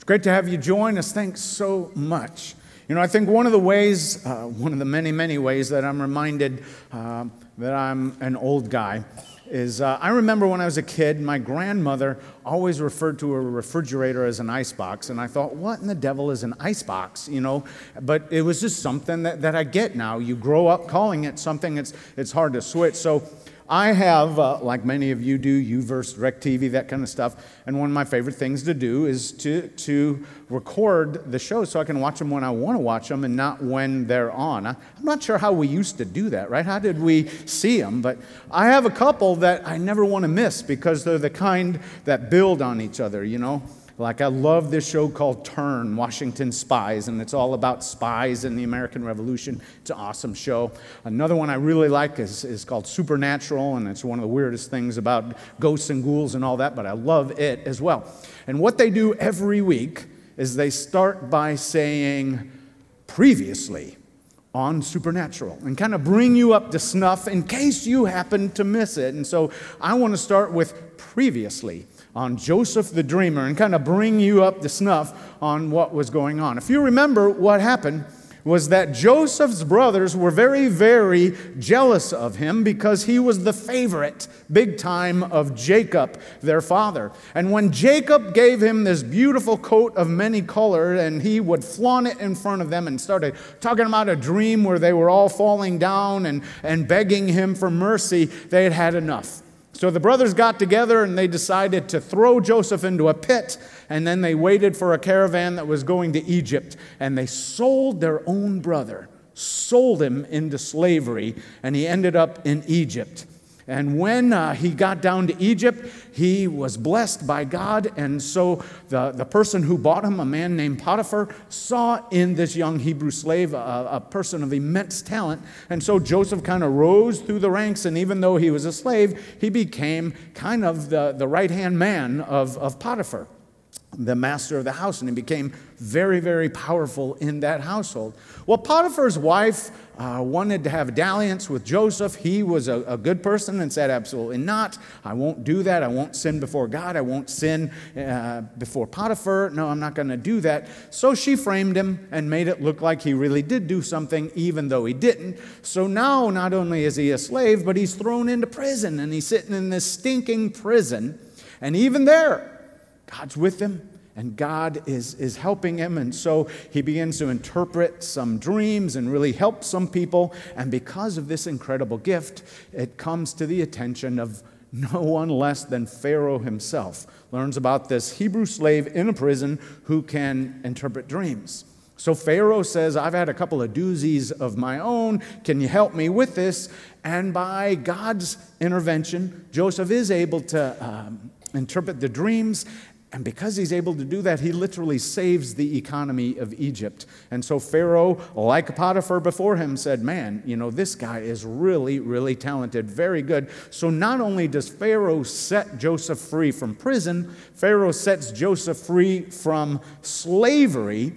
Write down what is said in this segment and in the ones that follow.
It's great to have you join us. Thanks so much. You know, I think one of the ways, one of the many, many ways that I'm reminded that I'm an old guy is I remember when I was a kid, my grandmother always referred to a refrigerator as an icebox, and I thought, what in the devil is an icebox, you know? But it was just something that I get now. You grow up calling it something, it's hard to switch. So I have, like many of you do, UVerse, DirecTV, that kind of stuff, and one of my favorite things to do is to record the shows so I can watch them when I want to watch them and not when they're on. I'm not sure how we used to do that, right? How did we see them? But I have a couple that I never want to miss because they're the kind that build on each other, you know? Like I love this show called Turn, Washington Spies, and it's all about spies in the American Revolution. It's an awesome show. Another one I really like is called Supernatural, and it's one of the weirdest things about ghosts and ghouls and all that, but I love it as well. And what they do every week is they start by saying, previously on Supernatural, and kind of bring you up to snuff in case you happen to miss it. And so I want to start with previously on Joseph the Dreamer and kind of bring you up to snuff on what was going on. If you remember, what happened was that Joseph's brothers were very, very jealous of him because he was the favorite, big time, of Jacob, their father. And when Jacob gave him this beautiful coat of many colors and he would flaunt it in front of them and started talking about a dream where they were all falling down and begging him for mercy, they had had enough. So the brothers got together and they decided to throw Joseph into a pit, and then they waited for a caravan that was going to Egypt, and they sold their own brother, sold him into slavery, and he ended up in Egypt. And when he got down to Egypt, he was blessed by God, and so the person who bought him, a man named Potiphar, saw in this young Hebrew slave a person of immense talent, and so Joseph kind of rose through the ranks, and even though he was a slave, he became kind of the right-hand man of Potiphar, the master of the house, and he became very, very powerful in that household. Well, Potiphar's wife wanted to have a dalliance with Joseph. He was a good person and said, absolutely not. I won't do that. I won't sin before God. I won't sin before Potiphar. No, I'm not going to do that. So she framed him and made it look like he really did do something, even though he didn't. So now, not only is he a slave, but he's thrown into prison, and he's sitting in this stinking prison. And even there, God's with him, and God is helping him, and so he begins to interpret some dreams and really help some people, and because of this incredible gift, it comes to the attention of no one less than Pharaoh himself. Learns about this Hebrew slave in a prison who can interpret dreams. So Pharaoh says, I've had a couple of doozies of my own. Can you help me with this? And by God's intervention, Joseph is able to interpret the dreams. And because he's able to do that, he literally saves the economy of Egypt. And so Pharaoh, like Potiphar before him, said, man, you know, this guy is really, really talented, very good. So not only does Pharaoh set Joseph free from prison, Pharaoh sets Joseph free from slavery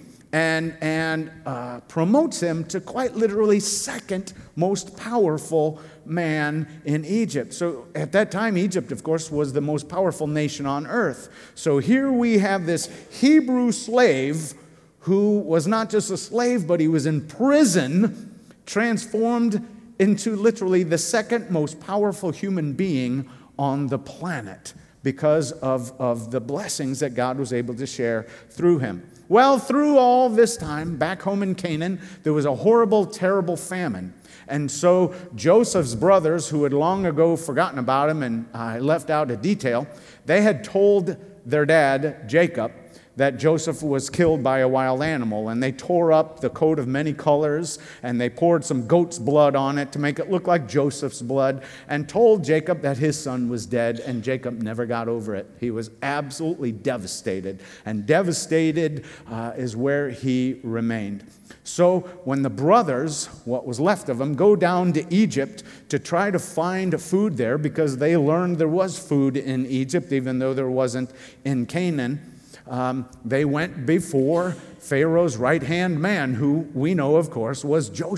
and promotes him to quite literally second most powerful man in Egypt. So at that time, Egypt, of course, was the most powerful nation on earth. So here we have this Hebrew slave who was not just a slave, but he was in prison, transformed into literally the second most powerful human being on the planet because of the blessings that God was able to share through him. Well, through all this time, back home in Canaan, there was a horrible, terrible famine. And so Joseph's brothers, who had long ago forgotten about him and left out a detail, they had told their dad, Jacob, that Joseph was killed by a wild animal. And they tore up the coat of many colors, and they poured some goat's blood on it to make it look like Joseph's blood, and told Jacob that his son was dead, and Jacob never got over it. He was absolutely devastated, and devastated is where he remained. So when the brothers, what was left of them, go down to Egypt to try to find food there, because they learned there was food in Egypt, even though there wasn't in Canaan, they went before Pharaoh's right-hand man, who we know, of course, was Joseph.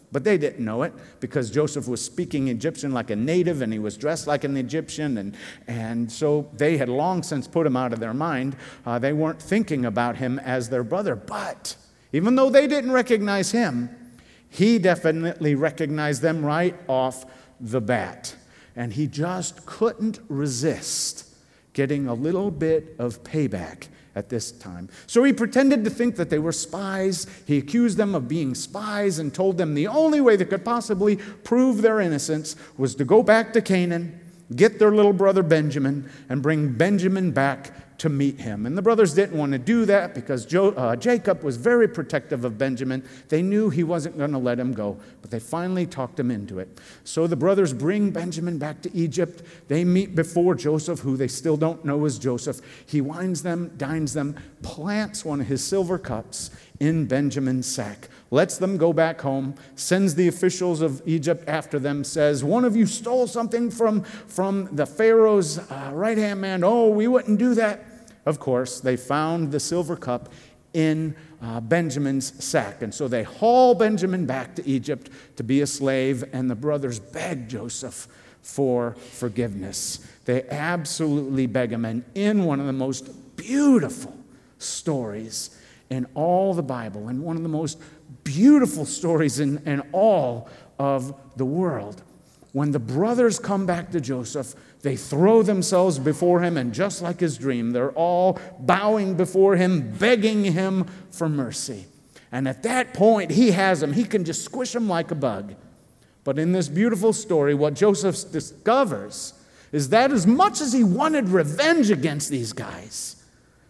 But they didn't know it because Joseph was speaking Egyptian like a native and he was dressed like an Egyptian. And so they had long since put him out of their mind. They weren't thinking about him as their brother. But even though they didn't recognize him, he definitely recognized them right off the bat. And he just couldn't resist getting a little bit of payback at this time. So he pretended to think that they were spies. He accused them of being spies and told them the only way they could possibly prove their innocence was to go back to Canaan, get their little brother Benjamin, and bring Benjamin back to meet him. And the brothers didn't want to do that because Jacob was very protective of Benjamin. They knew he wasn't going to let him go, but they finally talked him into it. So the brothers bring Benjamin back to Egypt. They meet before Joseph, who they still don't know is Joseph. He wines them, dines them, plants one of his silver cups in Benjamin's sack, lets them go back home, sends the officials of Egypt after them, says, one of you stole something from the Pharaoh's right-hand man. Oh, we wouldn't do that. Of course, they found the silver cup in Benjamin's sack. And so they haul Benjamin back to Egypt to be a slave, and the brothers beg Joseph for forgiveness. They absolutely beg him. And in one of the most beautiful stories in all the Bible, and one of the most beautiful stories in all of the world, when the brothers come back to Joseph, they throw themselves before him, and just like his dream, they're all bowing before him, begging him for mercy. And at that point, he has them. He can just squish them like a bug. But in this beautiful story, what Joseph discovers is that as much as he wanted revenge against these guys,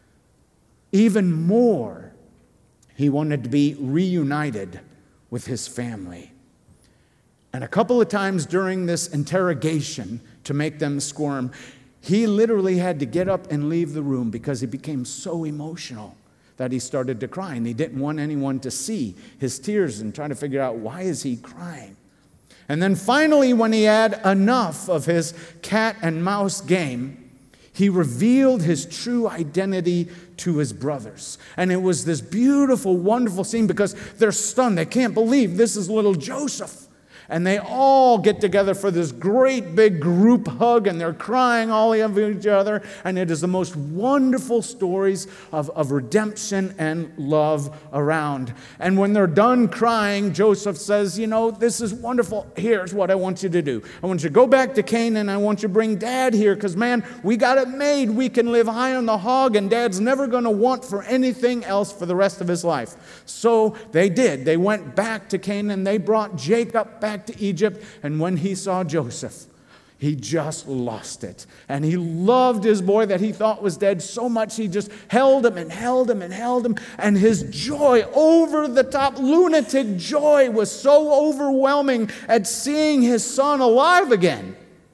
even more, he wanted to be reunited with his family. And a couple of times during this interrogation, to make them squirm, he literally had to get up and leave the room because he became so emotional that he started to cry, and he didn't want anyone to see his tears and try to figure out why is he crying. And then finally, when he had enough of his cat and mouse game, he revealed his true identity to his brothers. And it was this beautiful, wonderful scene because they're stunned. They can't believe this is little Joseph. And they all get together for this great big group hug, and they're crying all over each other. And it is the most wonderful stories of redemption and love around. And when they're done crying, Joseph says, you know, this is wonderful. Here's what I want you to do. I want you to go back to Canaan. I want you to bring Dad here because, man, we got it made. We can live high on the hog, and Dad's never going to want for anything else for the rest of his life. So they did. They went back to Canaan. They brought Jacob back to Egypt, and when he saw Joseph, he just lost it. And he loved his boy that he thought was dead so much he just held him and held him and held him. And his joy, over the top lunatic joy, was so overwhelming at seeing his son alive again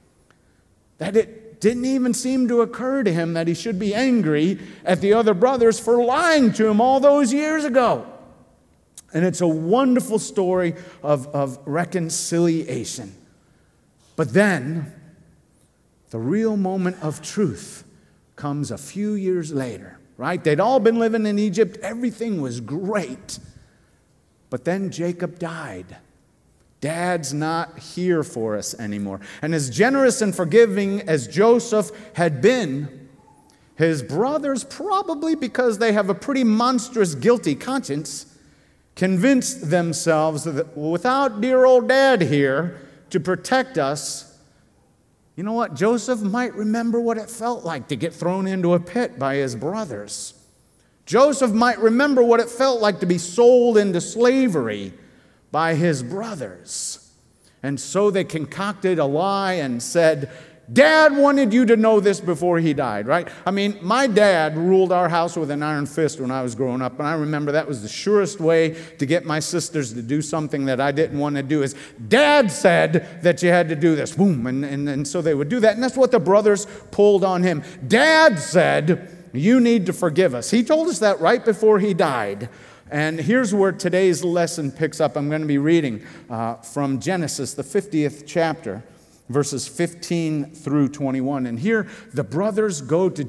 that it didn't even seem to occur to him that he should be angry at the other brothers for lying to him all those years ago. And it's a wonderful story of reconciliation. But then, the real moment of truth comes a few years later, right? They'd all been living in Egypt. Everything was great. But then Jacob died. Dad's not here for us anymore. And as generous and forgiving as Joseph had been, his brothers, probably because they have a pretty monstrous guilty conscience, convinced themselves that without dear old Dad here to protect us, you know what? Joseph might remember what it felt like to get thrown into a pit by his brothers. Joseph might remember what it felt like to be sold into slavery by his brothers. And so they concocted a lie and said, Dad wanted you to know this before he died, right? I mean, my dad ruled our house with an iron fist when I was growing up, and I remember that was the surest way to get my sisters to do something that I didn't want to do is, Dad said that you had to do this, boom, and so they would do that, and that's what the brothers pulled on him. Dad said, you need to forgive us. He told us that right before he died. And here's where today's lesson picks up. I'm going to be reading from Genesis, the 50th chapter, verses 15 through 21. And here the brothers go to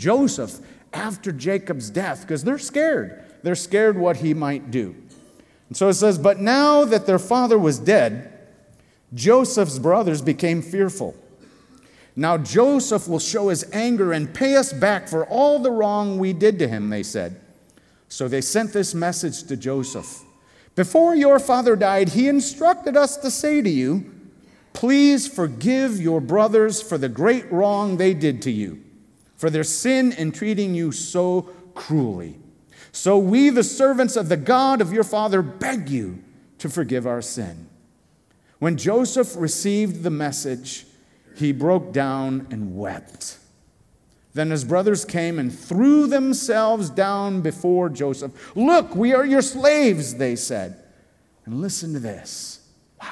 Joseph after Jacob's death because they're scared. They're scared what he might do. And so it says, but now that their father was dead, Joseph's brothers became fearful. Now Joseph will show his anger and pay us back for all the wrong we did to him, they said. So they sent this message to Joseph. Before your father died, he instructed us to say to you, please forgive your brothers for the great wrong they did to you, for their sin in treating you so cruelly. So we, the servants of the God of your father, beg you to forgive our sin. When Joseph received the message, he broke down and wept. Then his brothers came and threw themselves down before Joseph. Look, we are your slaves, they said. And listen to this. Wow.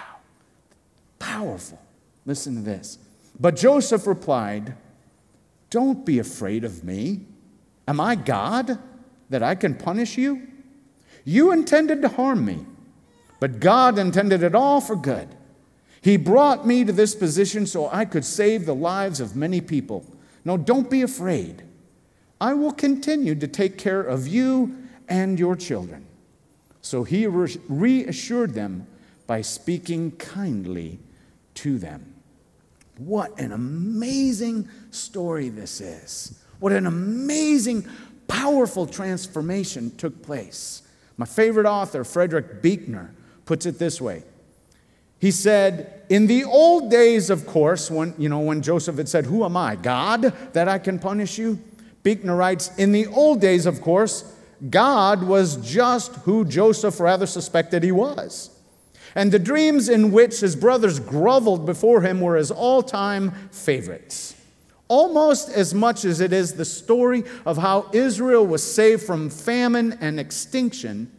Powerful. Listen to this. But Joseph replied, don't be afraid of me. Am I God that I can punish you? You intended to harm me, but God intended it all for good. He brought me to this position so I could save the lives of many people. No, don't be afraid. I will continue to take care of you and your children. So he reassured them by speaking kindly to them. What an amazing story this is. What an amazing, powerful transformation took place. My favorite author, Frederick Buechner, puts it this way. He said, in the old days, of course, when Joseph had said, who am I, God, that I can punish you? Buechner writes, in the old days, of course, God was just who Joseph rather suspected he was. And the dreams in which his brothers groveled before him were his all-time favorites. Almost as much as it is the story of how Israel was saved from famine and extinction,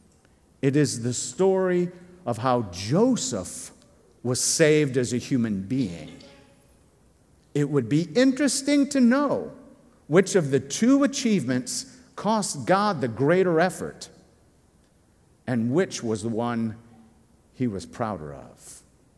it is the story of how Joseph was saved as a human being. It would be interesting to know which of the two achievements cost God the greater effort and which was the one he was prouder of.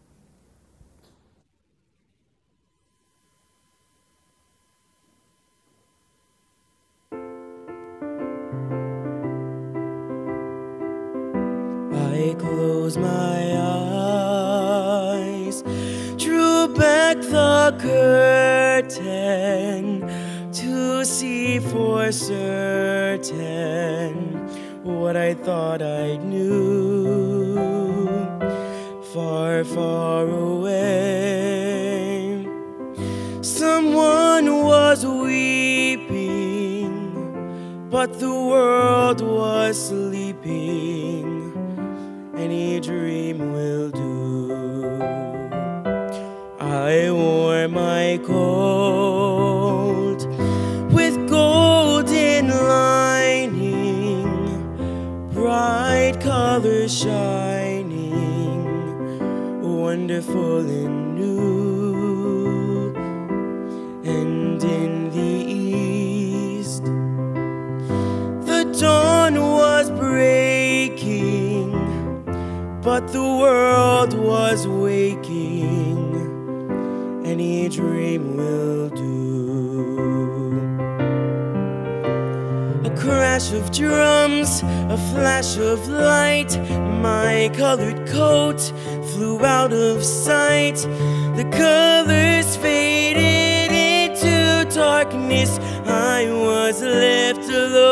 I close my eyes, drew back the curtain to see for certain what I thought I knew. Far, far away, someone was weeping, but the world was sleeping. Any dream will do. I wore my coat with golden lining, bright colors shining, wonderful and new. And in the east, the dawn was breaking, but the world was waking. Any dream will do. A crash of drums, a flash of light, my colored coat flew out of sight. The colors faded into darkness. I was left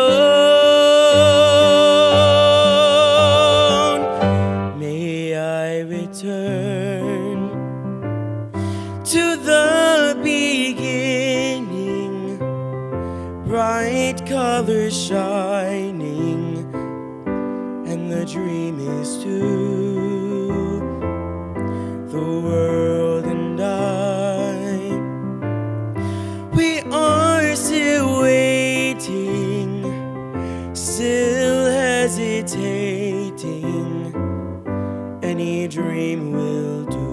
alone. May I return to the beginning, bright colors shining, and the dream is too. The world and I, we are still waiting, still hesitating. Any dream will do.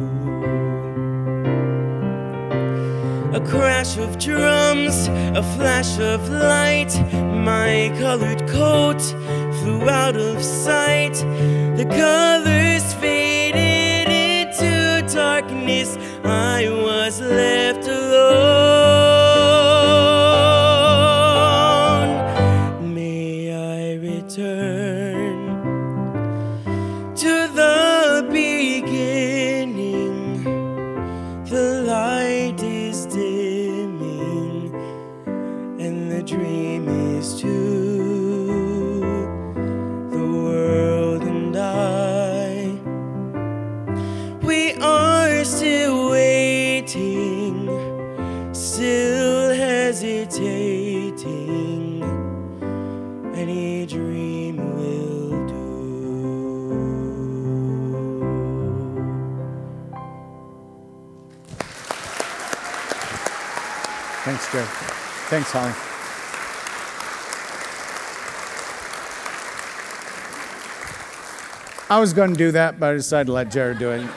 A crash of drums, a flash of light, my colored coat flew out of sight. The colors faded into darkness. I was left alone. May I return is to the world and I. We are still waiting, still hesitating. Any dream will do. Thanks, Jared. Thanks, Holly. I was going to do that, but I decided to let Jared do it.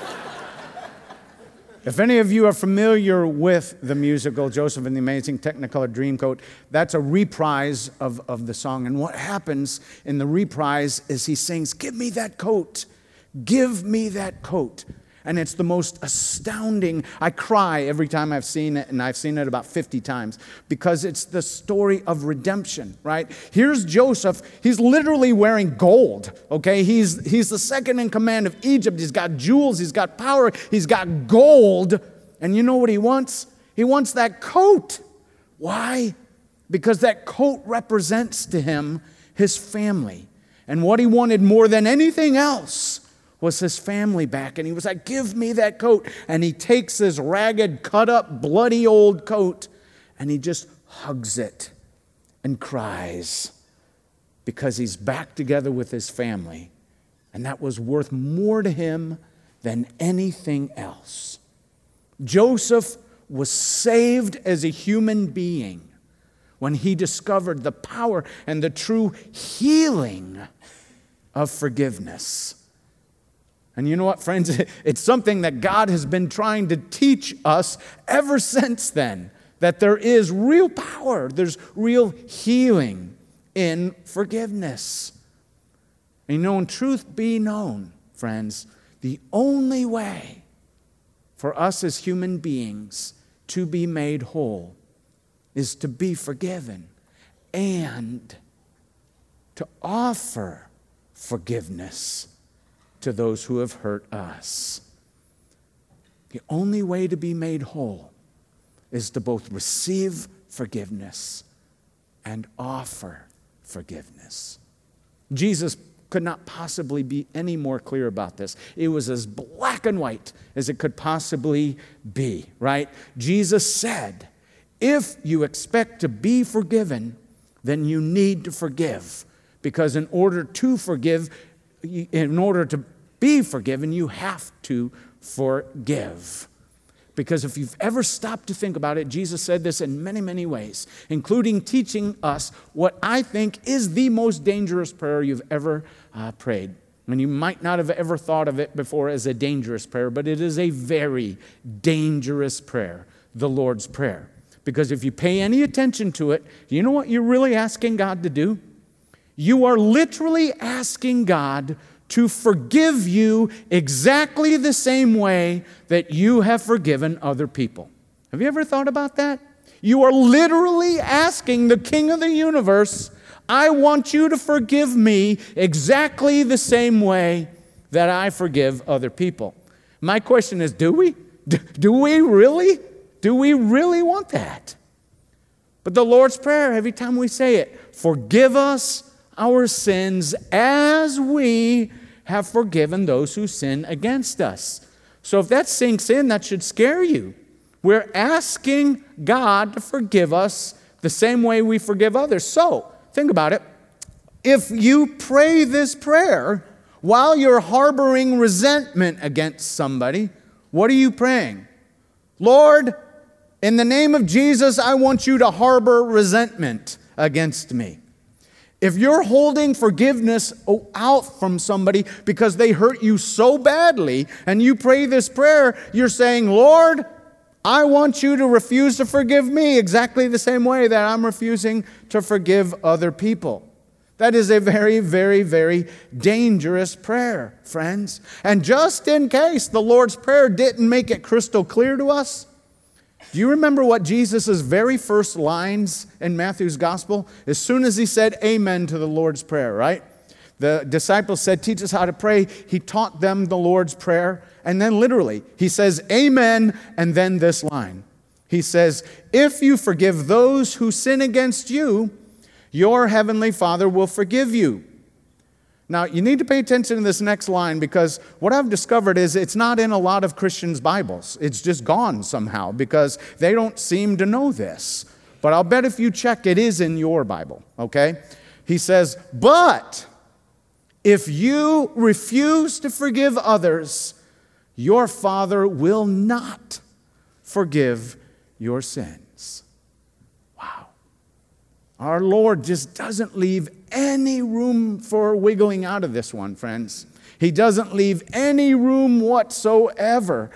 If any of you are familiar with the musical Joseph and the Amazing Technicolor Dreamcoat, that's a reprise of the song. And what happens in the reprise is he sings, "Give me that coat, give me that coat." And it's the most astounding. I cry every time I've seen it, and I've seen it about 50 times, because it's the story of redemption, right? Here's Joseph. He's literally wearing gold, okay? He's the second in command of Egypt. He's got jewels. He's got power. He's got gold. And you know what he wants? He wants that coat. Why? Because that coat represents to him his family. And what he wanted more than anything else was his family back. And he was like, "Give me that coat." And he takes this ragged, cut up, bloody old coat, and he just hugs it and cries, because he's back together with his family. And that was worth more to him than anything else. Joseph was saved as a human being when he discovered the power and the true healing of forgiveness. And you know what, friends? It's something that God has been trying to teach us ever since then, that there is real power, there's real healing in forgiveness. And you know, in truth be known, friends, the only way for us as human beings to be made whole is to be forgiven and to offer forgiveness to those who have hurt us. The only way to be made whole is to both receive forgiveness and offer forgiveness. Jesus could not possibly be any more clear about this. It was as black and white as it could possibly be, right? Jesus said, if you expect to be forgiven, then you need to forgive. Because in order to be forgiven, you have to forgive. Because if you've ever stopped to think about it, Jesus said this in many, many ways, including teaching us what I think is the most dangerous prayer you've ever prayed. And you might not have ever thought of it before as a dangerous prayer, but it is a very dangerous prayer, the Lord's Prayer. Because if you pay any attention to it, you know what you're really asking God to do? You are literally asking God to forgive you exactly the same way that you have forgiven other people. Have you ever thought about that? You are literally asking the King of the universe, I want you to forgive me exactly the same way that I forgive other people. My question is, do we? Do we really? Do we really want that? But the Lord's Prayer, every time we say it, forgive us our sins as we have forgiven those who sin against us. So if that sinks in, that should scare you. We're asking God to forgive us the same way we forgive others. So, think about it. If you pray this prayer while you're harboring resentment against somebody, what are you praying? Lord, in the name of Jesus, I want you to harbor resentment against me. If you're holding forgiveness out from somebody because they hurt you so badly, and you pray this prayer, you're saying, Lord, I want you to refuse to forgive me exactly the same way that I'm refusing to forgive other people. That is a very, very, very dangerous prayer, friends. And just in case the Lord's Prayer didn't make it crystal clear to us, do you remember what Jesus' very first lines in Matthew's gospel? As soon as he said amen to the Lord's Prayer, right? The disciples said, teach us how to pray. He taught them the Lord's Prayer. And then literally, he says amen, and then this line. He says, if you forgive those who sin against you, your heavenly Father will forgive you. Now, you need to pay attention to this next line, because what I've discovered is it's not in a lot of Christians' Bibles. It's just gone somehow because they don't seem to know this. But I'll bet if you check, it is in your Bible, okay? He says, but if you refuse to forgive others, your Father will not forgive your sins. Wow. Our Lord just doesn't leave any room for wiggling out of this one, friends. He doesn't leave any room whatsoever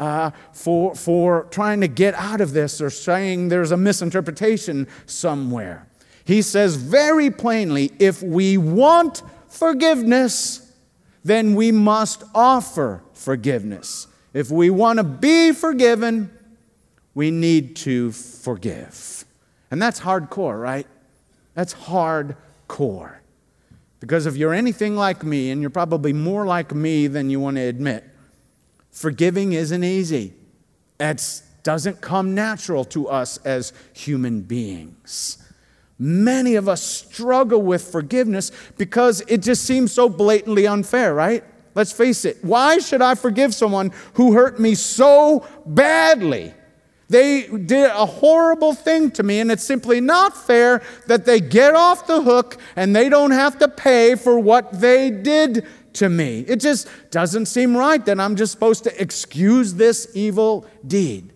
for trying to get out of this or saying there's a misinterpretation somewhere. He says very plainly, if we want forgiveness, then we must offer forgiveness. If we want to be forgiven, we need to forgive. And that's hardcore, right? That's hardcore. Because if you're anything like me, and you're probably more like me than you want to admit, forgiving isn't easy. It doesn't come natural to us as human beings. Many of us struggle with forgiveness because it just seems so blatantly unfair, right? Let's face it. Why should I forgive someone who hurt me so badly? They did a horrible thing to me, and it's simply not fair that they get off the hook and they don't have to pay for what they did to me. It just doesn't seem right that I'm just supposed to excuse this evil deed.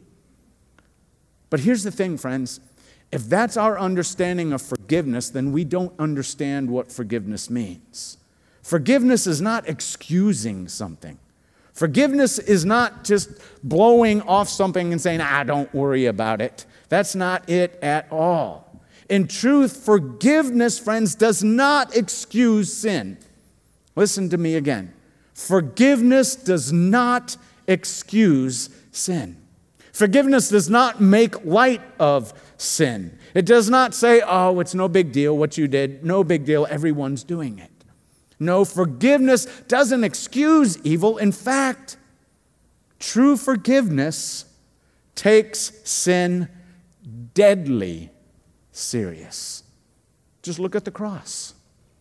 But here's the thing, friends. If that's our understanding of forgiveness, then we don't understand what forgiveness means. Forgiveness is not excusing something. Forgiveness is not just blowing off something and saying, don't worry about it. That's not it at all. In truth, forgiveness, friends, does not excuse sin. Listen to me again. Forgiveness does not excuse sin. Forgiveness does not make light of sin. It does not say, it's no big deal what you did. No big deal, everyone's doing it. No, forgiveness doesn't excuse evil. In fact, true forgiveness takes sin deadly serious. Just look at the cross.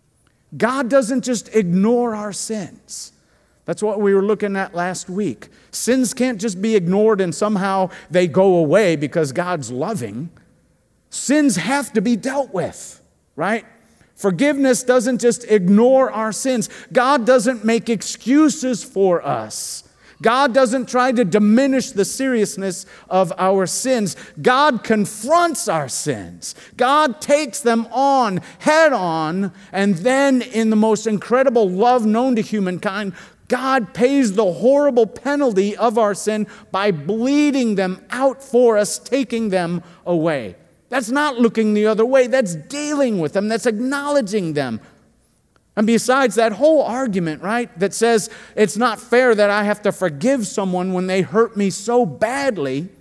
God doesn't just ignore our sins. That's what we were looking at last week. Sins can't just be ignored and somehow they go away because God's loving. Sins have to be dealt with, right? Forgiveness doesn't just ignore our sins. God doesn't make excuses for us. God doesn't try to diminish the seriousness of our sins. God confronts our sins. God takes them on, head on, and then in the most incredible love known to humankind, God pays the horrible penalty of our sin by bleeding them out for us, taking them away. That's not looking the other way. That's dealing with them. That's acknowledging them. And besides, that whole argument, right, that says it's not fair that I have to forgive someone when they hurt me so badly,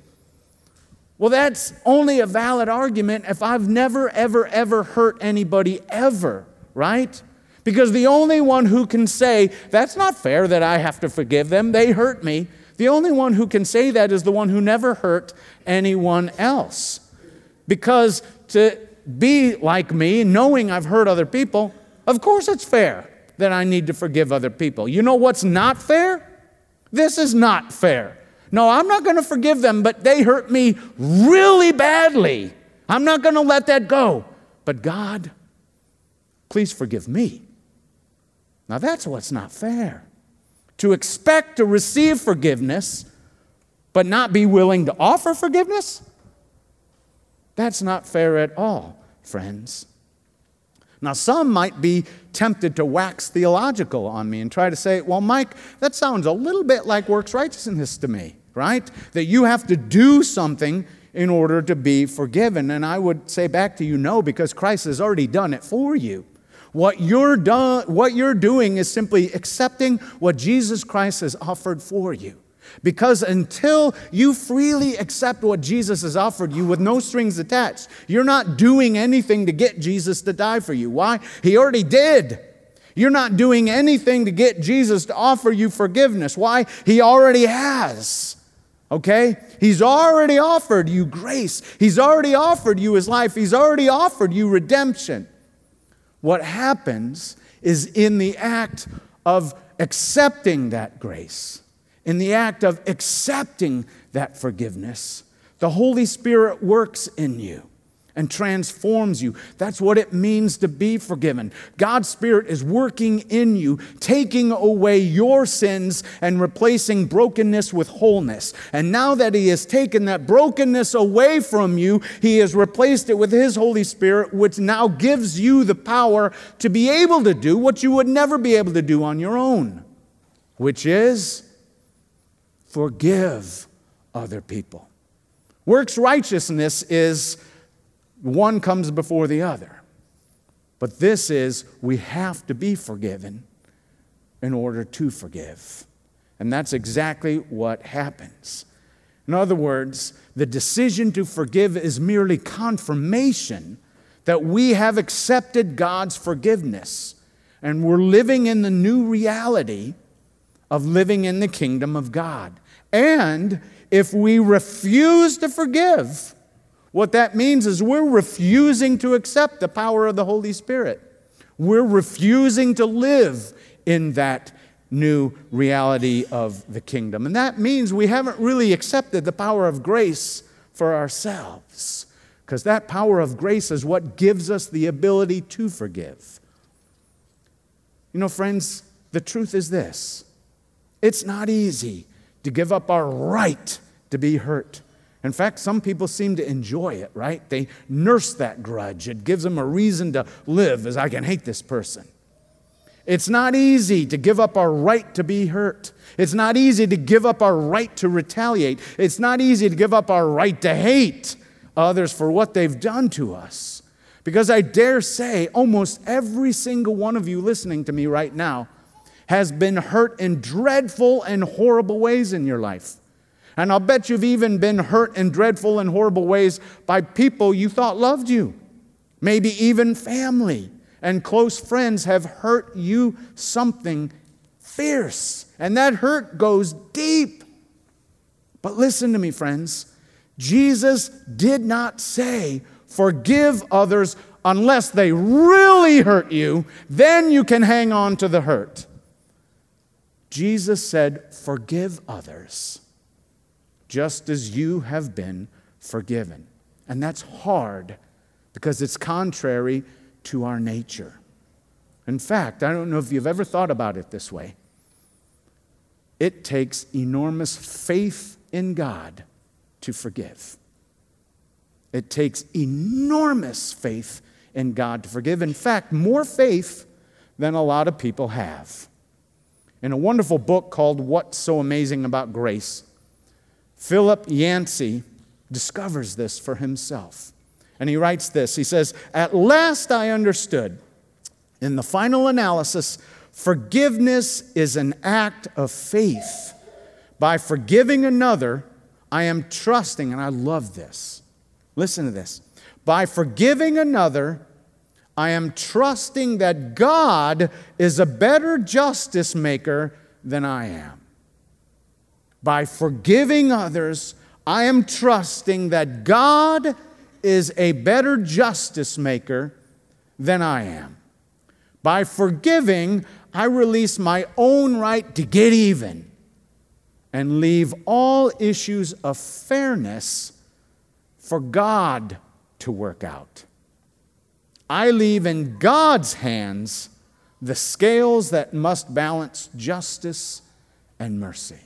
well, that's only a valid argument if I've never, ever, ever hurt anybody ever, right? Because the only one who can say, that's not fair that I have to forgive them, they hurt me, the only one who can say that is the one who never hurt anyone else. Because to be like me, knowing I've hurt other people, of course it's fair that I need to forgive other people. You know what's not fair? This is not fair. No, I'm not going to forgive them, but they hurt me really badly. I'm not going to let that go. But God, please forgive me. Now that's what's not fair. To expect to receive forgiveness, but not be willing to offer forgiveness? That's not fair at all, friends. Now, some might be tempted to wax theological on me and try to say, well, Mike, that sounds a little bit like works righteousness to me, right? That you have to do something in order to be forgiven. And I would say back to you, no, because Christ has already done it for you. What you're doing is simply accepting what Jesus Christ has offered for you. Because until you freely accept what Jesus has offered you with no strings attached, you're not doing anything to get Jesus to die for you. Why? He already did. You're not doing anything to get Jesus to offer you forgiveness. Why? He already has. Okay? He's already offered you grace. He's already offered you His life. He's already offered you redemption. What happens is in the act of accepting that grace, in the act of accepting that forgiveness, the Holy Spirit works in you and transforms you. That's what it means to be forgiven. God's Spirit is working in you, taking away your sins and replacing brokenness with wholeness. And now that He has taken that brokenness away from you, He has replaced it with His Holy Spirit, which now gives you the power to be able to do what you would never be able to do on your own, which is forgive other people. Works righteousness is one comes before the other. But this is, we have to be forgiven in order to forgive. And that's exactly what happens. In other words, the decision to forgive is merely confirmation that we have accepted God's forgiveness and we're living in the new reality of living in the kingdom of God. And if we refuse to forgive, what that means is we're refusing to accept the power of the Holy Spirit. We're refusing to live in that new reality of the kingdom. And that means we haven't really accepted the power of grace for ourselves, because that power of grace is what gives us the ability to forgive. You know, friends, the truth is this. It's not easy to give up our right to be hurt. In fact, some people seem to enjoy it, right? They nurse that grudge. It gives them a reason to live, as I can hate this person. It's not easy to give up our right to be hurt. It's not easy to give up our right to retaliate. It's not easy to give up our right to hate others for what they've done to us. Because I dare say almost every single one of you listening to me right now has been hurt in dreadful and horrible ways in your life. And I'll bet you've even been hurt in dreadful and horrible ways by people you thought loved you. Maybe even family and close friends have hurt you something fierce. And that hurt goes deep. But listen to me, friends. Jesus did not say, forgive others unless they really hurt you. Then you can hang on to the hurt. Jesus said, forgive others just as you have been forgiven. And that's hard because it's contrary to our nature. In fact, I don't know if you've ever thought about it this way. It takes enormous faith in God to forgive. It takes enormous faith in God to forgive. In fact, more faith than a lot of people have. In a wonderful book called What's So Amazing About Grace, Philip Yancey discovers this for himself. And he writes this. He says, at last I understood, in the final analysis, forgiveness is an act of faith. By forgiving another, I am trusting, and I love this. Listen to this. By forgiving another, I am trusting that God is a better justice maker than I am. By forgiving others, I am trusting that God is a better justice maker than I am. By forgiving, I release my own right to get even and leave all issues of fairness for God to work out. I leave in God's hands the scales that must balance justice and mercy.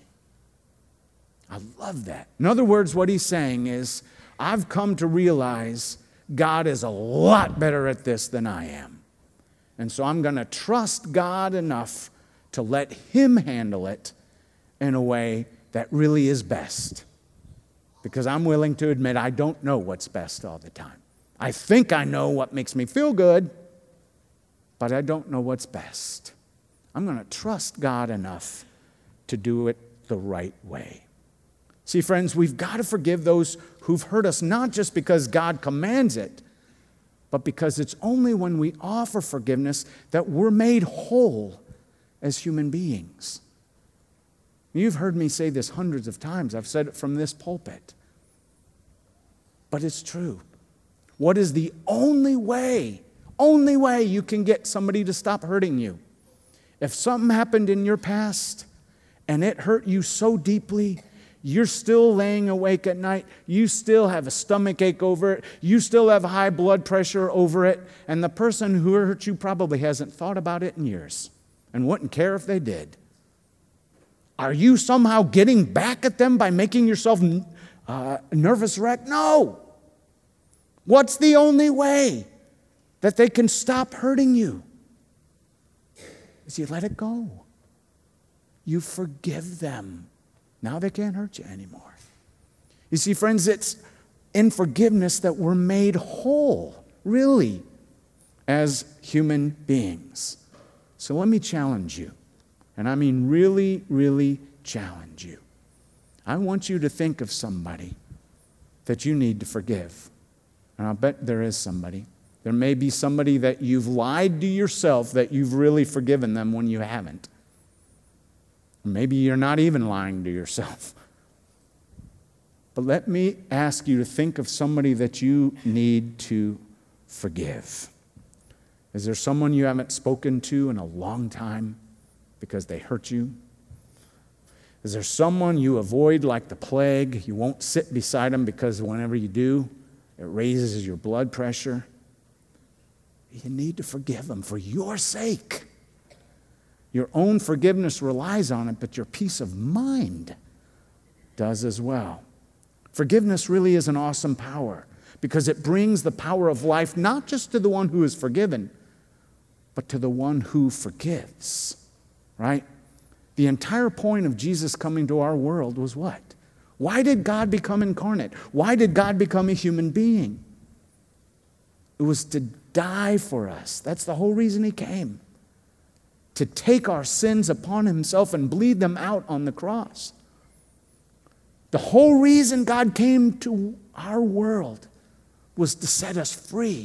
I love that. In other words, what he's saying is, I've come to realize God is a lot better at this than I am. And so I'm going to trust God enough to let Him handle it in a way that really is best. Because I'm willing to admit I don't know what's best all the time. I think I know what makes me feel good, but I don't know what's best. I'm going to trust God enough to do it the right way. See, friends, we've got to forgive those who've hurt us, not just because God commands it, but because it's only when we offer forgiveness that we're made whole as human beings. You've heard me say this hundreds of times. I've said it from this pulpit. But it's true. What is the only way only way you can get somebody to stop hurting you. If something happened in your past and it hurt you so deeply, you're still laying awake at night, you still have a stomach ache over it, you still have high blood pressure over it, and the person who hurt you probably hasn't thought about it in years and wouldn't care if they did. Are you somehow getting back at them by making yourself a nervous wreck? No. What's the only way that they can stop hurting you? Is you let it go. You forgive them. Now they can't hurt you anymore. You see, friends, it's in forgiveness that we're made whole, really, as human beings. So let me challenge you. And I mean really, really challenge you. I want you to think of somebody that you need to forgive. And I'll bet there is somebody. There may be somebody that you've lied to yourself that you've really forgiven them when you haven't. Maybe you're not even lying to yourself. But let me ask you to think of somebody that you need to forgive. Is there someone you haven't spoken to in a long time because they hurt you? Is there someone you avoid like the plague? You won't sit beside them because whenever you do, it raises your blood pressure. You need to forgive them for your sake. Your own forgiveness relies on it, but your peace of mind does as well. Forgiveness really is an awesome power because it brings the power of life not just to the one who is forgiven, but to the one who forgives, right? The entire point of Jesus coming to our world was what? Why did God become incarnate? Why did God become a human being? It was to die for us. That's the whole reason he came. To take our sins upon himself and bleed them out on the cross. The whole reason God came to our world was to set us free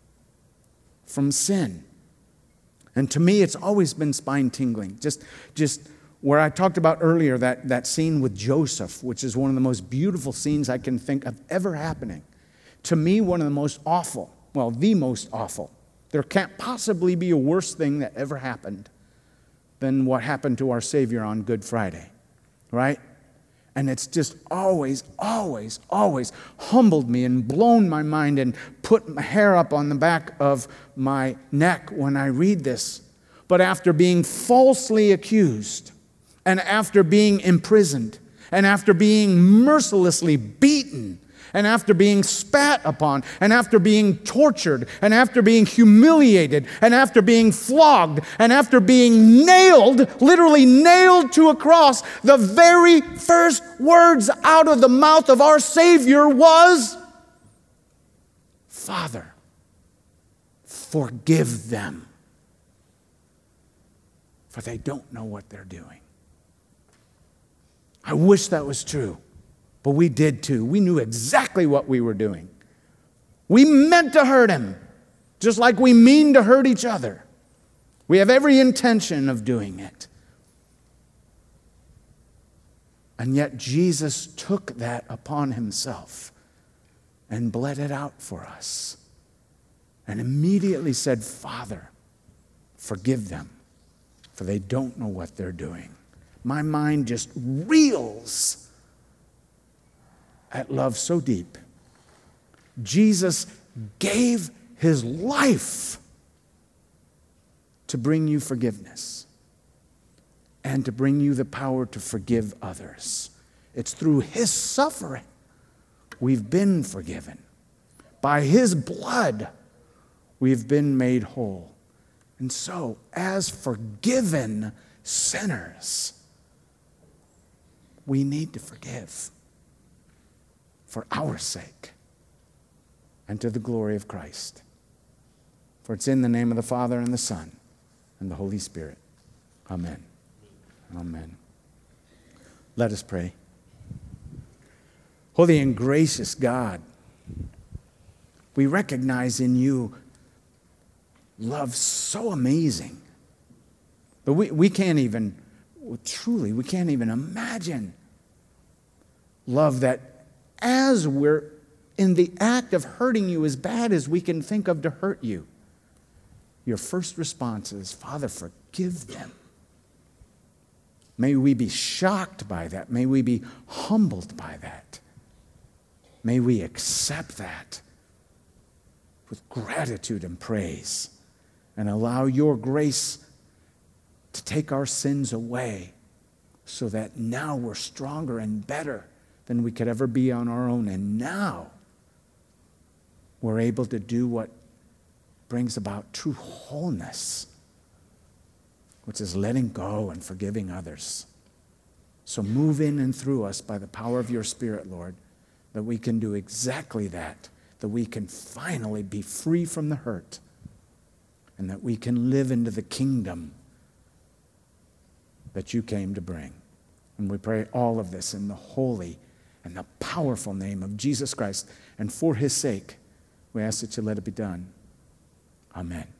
from sin. And to me, it's always been spine-tingling. Just where I talked about earlier, that scene with Joseph, which is one of the most beautiful scenes I can think of ever happening. To me, one of the most awful, well, the most awful. There can't possibly be a worse thing that ever happened than what happened to our Savior on Good Friday, right? And it's just always, always, always humbled me and blown my mind and put my hair up on the back of my neck when I read this. But after being falsely accused, and after being imprisoned, and after being mercilessly beaten, and after being spat upon, and after being tortured, and after being humiliated, and after being flogged, and after being nailed, literally nailed to a cross, the very first words out of the mouth of our Savior was, Father, forgive them, for they don't know what they're doing. I wish that was true. But we did too. We knew exactly what we were doing. We meant to hurt him, just like we mean to hurt each other. We have every intention of doing it. And yet Jesus took that upon himself and bled it out for us. And immediately said, Father, forgive them, for they don't know what they're doing. My mind just reels at love so deep. Jesus gave his life to bring you forgiveness and to bring you the power to forgive others. It's through his suffering we've been forgiven. By his blood, we've been made whole. And so, as forgiven sinners, we need to forgive. For our sake and to the glory of Christ. For it's in the name of the Father and the Son and the Holy Spirit. Amen. Amen. Let us pray. Holy and gracious God, we recognize in you love so amazing. But we can't even, truly, we can't even imagine love that as we're in the act of hurting you as bad as we can think of to hurt you, your first response is, Father, forgive them. May we be shocked by that. May we be humbled by that. May we accept that with gratitude and praise and allow your grace to take our sins away so that now we're stronger and better than we could ever be on our own. And now we're able to do what brings about true wholeness, which is letting go and forgiving others. So move in and through us by the power of your Spirit, Lord, that we can do exactly that we can finally be free from the hurt, and that we can live into the kingdom that you came to bring. And we pray all of this in the holy and the powerful name of Jesus Christ. And for his sake, we ask that you let it be done. Amen.